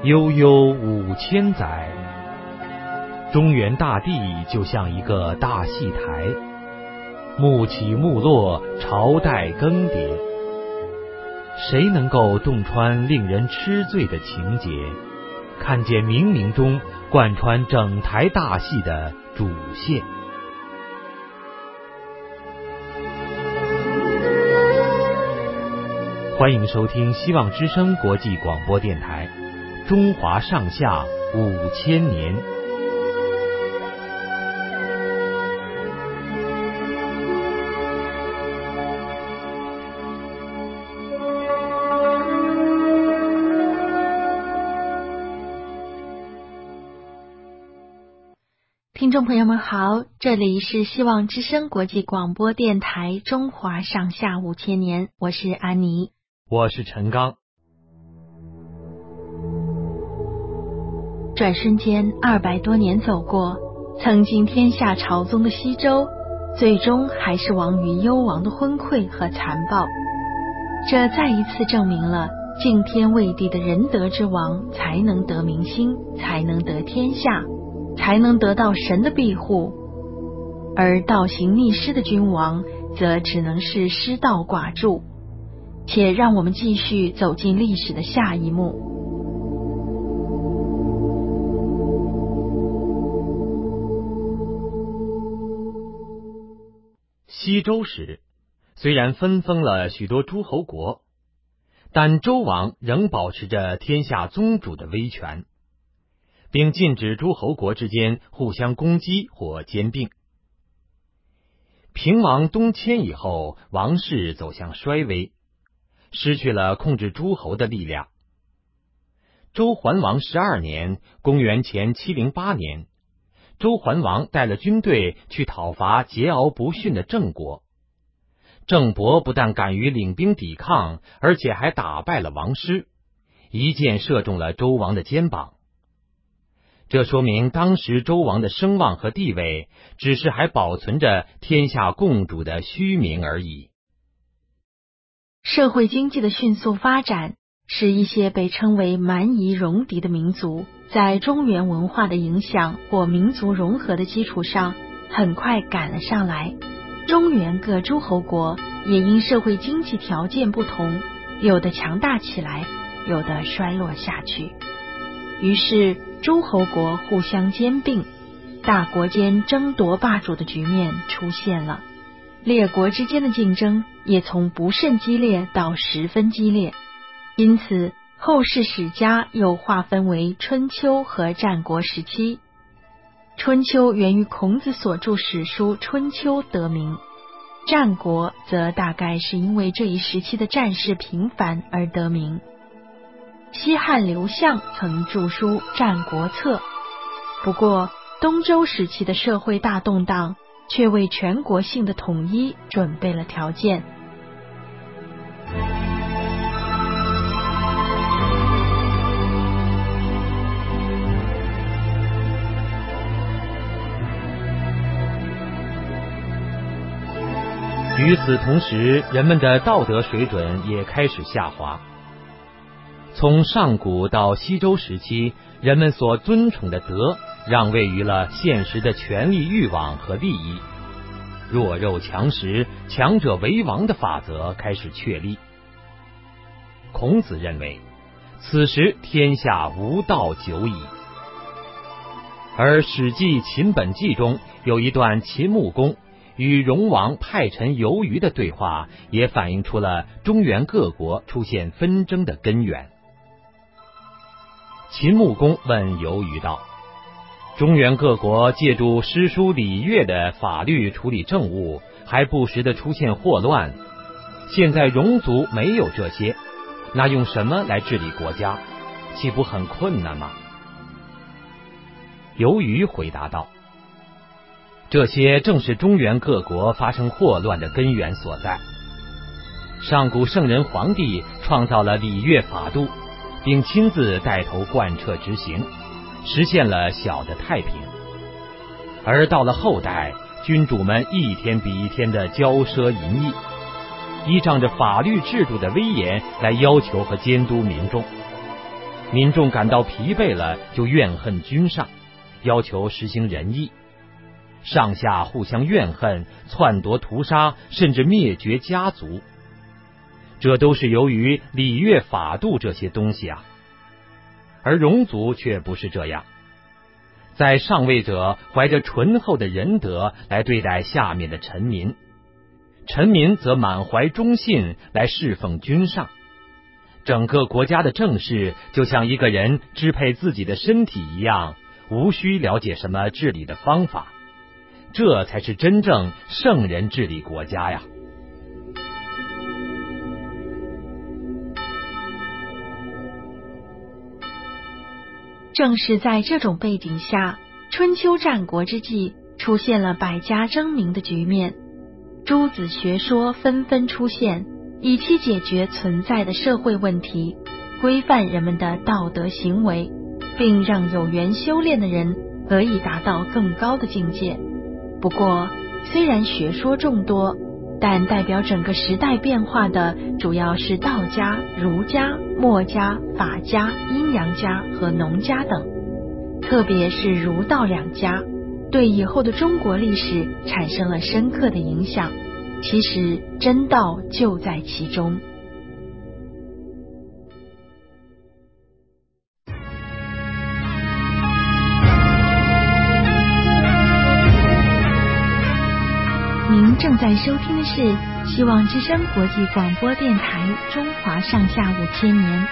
悠悠5000载，中原大地就像一个大戏台，幕起幕落，朝代更迭。谁能够洞穿令人痴醉的情节，看见冥冥中贯穿整台大戏的主线？欢迎收听希望之声国际广播电台《中华上下5000年》。 听众朋友们好，这里是希望之声国际广播电台《中华上下5000年》，我是安妮， 我是陈刚。 转瞬间200多年走过，曾经天下朝宗的西周，最终还是亡于幽王的昏聩和残暴。这再一次证明了敬天畏地的仁德之王才能得民心，才能得天下，才能得到神的庇护，而倒行逆施的君王则只能是失道寡助。且让我们继续走进历史的下一幕。 西周时，虽然分封了许多诸侯国，但周王仍保持着天下宗主的威权，并禁止诸侯国之间互相攻击或兼并。平王东迁以后，王室走向衰微，失去了控制诸侯的力量。周桓王12年，公元前708年，周桓王带了军队去讨伐桀骜不驯的郑国。郑伯不但敢于领兵抵抗，而且还打败了王师，一箭射中了周王的肩膀。这说明当时周王的声望和地位只是还保存着天下共主的虚名而已。 社会经济的迅速发展，使一些被称为蛮夷戎狄的民族，在中原文化的影响或民族融合的基础上，很快赶了上来。中原各诸侯国也因社会经济条件不同，有的强大起来，有的衰落下去。于是诸侯国互相兼并，大国间争夺霸主的局面出现了。列国之间的竞争也从不甚激烈到十分激烈，因此后世史家又划分为春秋和战国时期。春秋源于孔子所著史书《春秋》得名，战国则大概是因为这一时期的战事频繁而得名。西汉刘向曾著书《战国策》，不过东周时期的社会大动荡却为全国性的统一准备了条件。 与此同时，人们的道德水准也开始下滑。从上古到西周时期，人们所尊崇的德让位于了现实的权力欲望和利益，弱肉强食，强者为王的法则开始确立。孔子认为，此时天下无道久矣。而《史记·秦本纪》中有一段秦穆公与戎王派陈由于的对话，也反映出了中原各国出现纷争的根源。秦穆公问由于道：中原各国借助诗书礼乐的法律处理政务，还不时地出现祸乱，现在戎族没有这些，那用什么来治理国家？岂不很困难吗？由于回答道：这些正是中原各国发生祸乱的根源所在。上古圣人皇帝创造了礼乐法度，并亲自带头贯彻执行，实现了小的太平。而到了后代，君主们一天比一天的骄奢淫逸，依仗着法律制度的威严来要求和监督民众， 民众感到疲惫了，就怨恨君上，要求实行仁义，上下互相怨恨，篡夺屠杀，甚至灭绝家族。这都是由于礼乐法度这些东西啊。而戎族却不是这样，在上位者怀着醇厚的仁德来对待下面的臣民，臣民则满怀忠信来侍奉君上。整个国家的政事就像一个人支配自己的身体一样，无需了解什么治理的方法，这才是真正圣人治理国家呀。 正是在这种背景下，春秋战国之际出现了百家争鸣的局面，诸子学说纷纷出现，以期解决存在的社会问题，规范人们的道德行为，并让有缘修炼的人得以达到更高的境界。不过，虽然学说众多，但代表整个时代变化的主要是道家、儒家、墨家、法家、阴阳家和农家等，特别是儒道两家，对以后的中国历史产生了深刻的影响。其实真道就在其中。您正在收听的是希望之声国际广播电台中华上下5000年。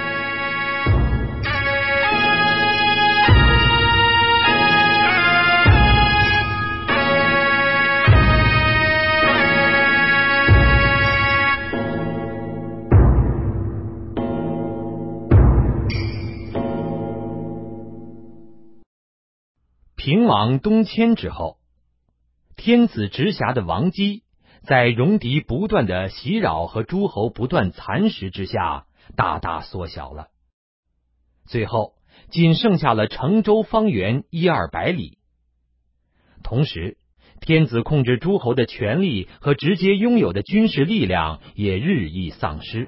平王东迁之后，天子直辖的王畿在戎狄不断的袭扰和诸侯不断蚕食之下，大大缩小了。最后仅剩下了成州方圆100-200里。同时，天子控制诸侯的权力和直接拥有的军事力量也日益丧失。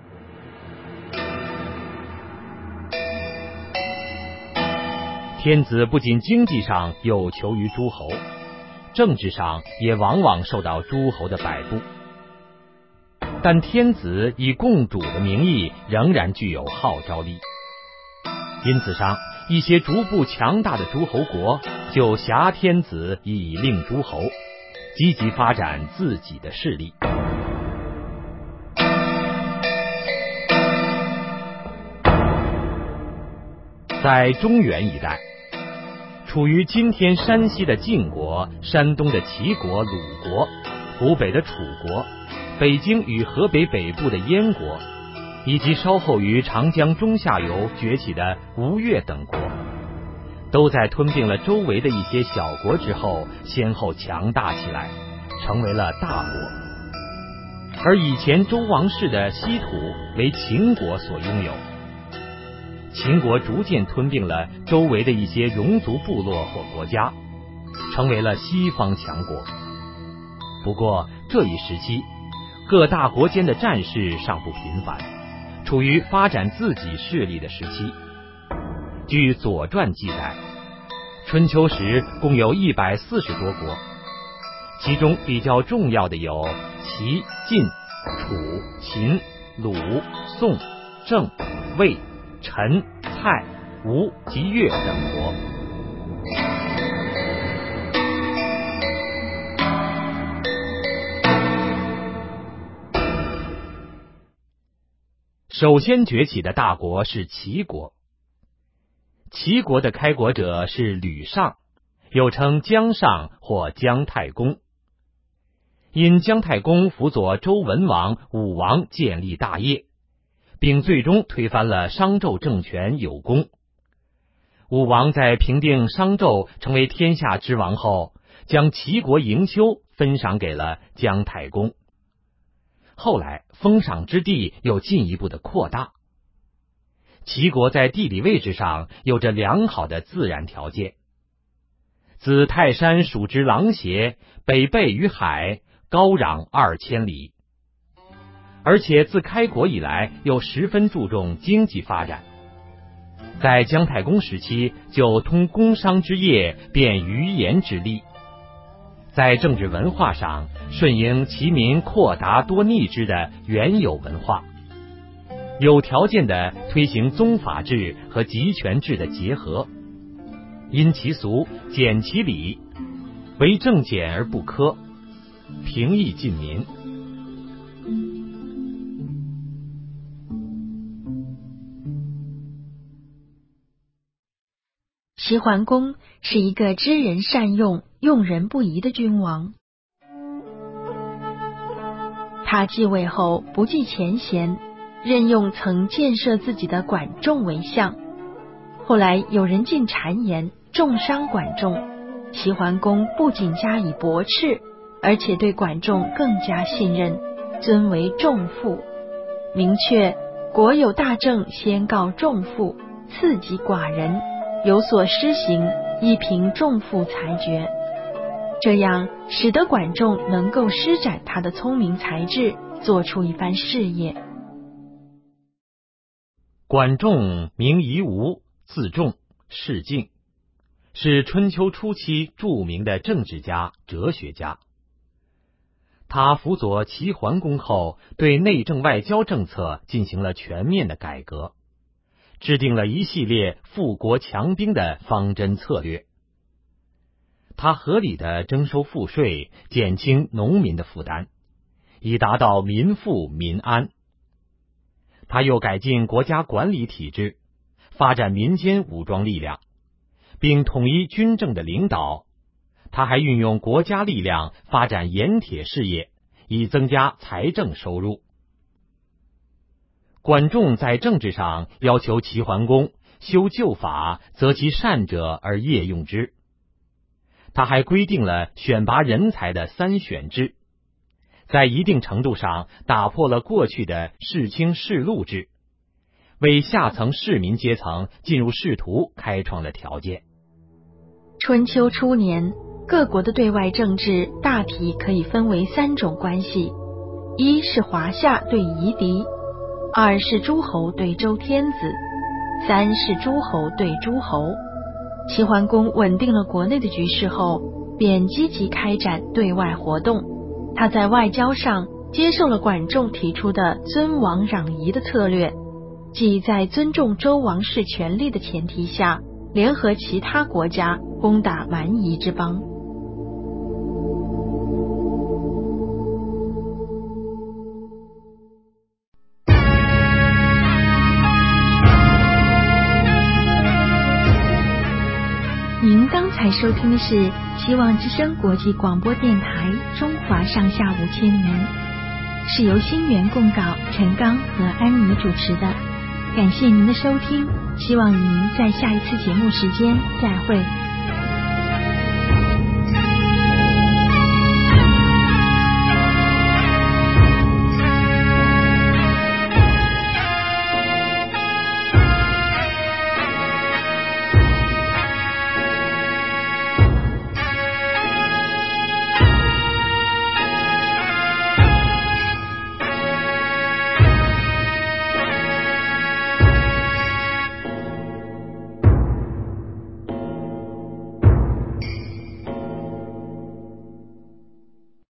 天子不仅经济上有求于诸侯，政治上也往往受到诸侯的摆布，但天子以共主的名义仍然具有号召力。因此上，一些逐步强大的诸侯国就挟天子以令诸侯，积极发展自己的势力。在中原一带，处于今天山西的晋国、山东的齐国、鲁国、湖北的楚国、北京与河北北部的燕国，以及稍后于长江中下游崛起的吴越等国，都在吞并了周围的一些小国之后，先后强大起来，成为了大国。而以前周王室的西土为秦国所拥有，秦国逐渐吞并了周围的一些戎族部落或国家，成为了西方强国。不过这一时期，各大国间的战事尚不频繁，处于发展自己势力的时期。据《左传》记载，春秋时共有140多国，其中比较重要的有齐、晋、楚、秦、鲁、宋、郑、魏、陈、蔡、吴及越等国。首先崛起的大国是齐国。齐国的开国者是吕尚，又称姜尚或姜太公。因姜太公辅佐周文王、武王建立大业，并最终推翻了商纣政权，有功。武王在平定商纣成为天下之王后，将齐国营丘分赏给了姜太公。后来封赏之地又进一步的扩大。齐国在地理位置上有着良好的自然条件，自泰山属之琅邪，北背于海，高壤2000里。而且自开国以来又十分注重经济发展， 在姜太公时期就通工商之业，遍鱼盐之利。在政治文化上，顺应其民阔达多逆之的原有文化，有条件的推行宗法制和集权制的结合，因其俗，简其礼，为政简而不苛，平易近民。 齐桓公是一个知人善用、用人不疑的君王。他继位后不计前嫌，任用曾建设自己的管仲为相。后来有人进谗言重伤管仲，齐桓公不仅加以驳斥，而且对管仲更加信任，尊为仲父，明确国有大政先告仲父，次及寡人，有所施行，亦凭仲父裁决。这样使得管仲能够施展他的聪明才智，做出一番事业。 管仲名夷吾，字仲，氏敬，是春秋初期著名的政治家、哲学家。他辅佐齐桓公后，对内政外交政策进行了全面的改革，制定了一系列富国强兵的方针策略。他合理地征收赋税，减轻农民的负担，以达到民富民安。他又改进国家管理体制，发展民间武装力量，并统一军政的领导。他还运用国家力量发展盐铁事业，以增加财政收入。管仲在政治上要求齐桓公修旧法，择其善者而业用之。他还规定了选拔人才的三选制，在一定程度上打破了过去的世卿世禄制，为下层市民阶层进入仕途开创了条件。 春秋初年，各国的对外政治大体可以分为三种关系：一是华夏对夷狄，二是诸侯对周天子，三是诸侯对诸侯。齐桓公稳定了国内的局势后，便积极开展对外活动。他在外交上接受了管仲提出的尊王攘夷的策略，即在尊重周王室权力的前提下，联合其他国家攻打蛮夷之邦。您刚才收听的是希望之声国际广播电台中华上下5000年，是由新源供稿，陈刚和安妮主持的。感谢您的收听，希望与您在下一次节目时间再会。